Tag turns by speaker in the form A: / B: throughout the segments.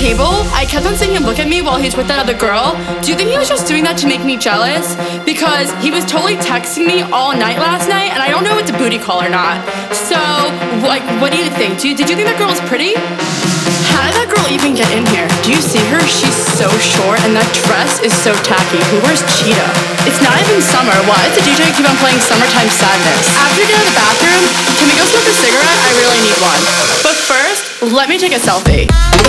A: table, I kept on seeing him look at me while he's with that other girl. Do you think he was just doing that to make me jealous? Because he was totally texting me all night last night, and I don't know if it's a booty call or not. So, like, what do you think? Did you think that girl was pretty? How did that girl even get in here? Do you see her? She's so short, and that dress is so tacky. Who wears cheetah? It's not even summer. Why does the DJ keep on playing Summertime Sadness? After you get out of the bathroom, can we go smoke a cigarette? I really need one. But first, let me take a selfie.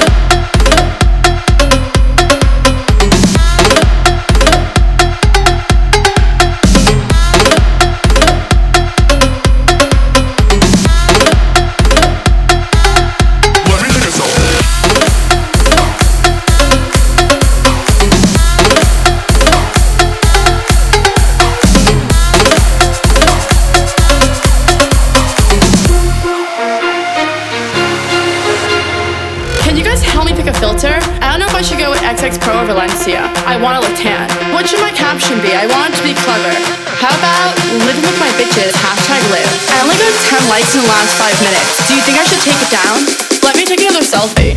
A: Filter? I don't know if I should go with XX Pro or Valencia. I want to look tan. What should my caption be? I want it to be clever. How about living with my bitches, #live. I only got 10 likes in the last 5 minutes. Do you think I should take it down? Let me take another selfie.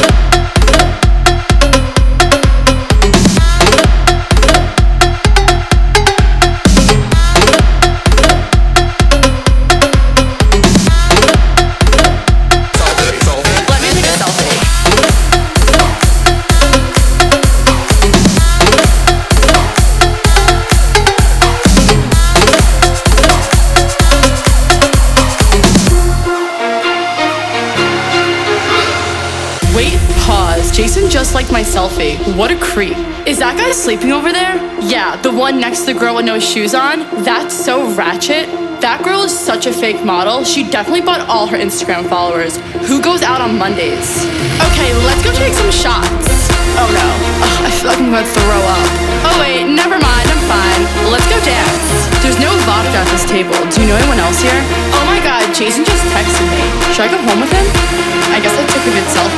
A: Wait, pause. Jason just liked my selfie. What a creep. Is that guy sleeping over there? Yeah, the one next to the girl with no shoes on? That's so ratchet. That girl is such a fake model. She definitely bought all her Instagram followers. Who goes out on Mondays? Okay, let's go take some shots. Oh no. I feel like I'm gonna throw up. Oh wait, never mind, I'm fine. Let's go dance. There's no vodka at this table. Do you know anyone else here? Oh my god, Jason just texted me. Should I go home with him? I guess I took a good selfie.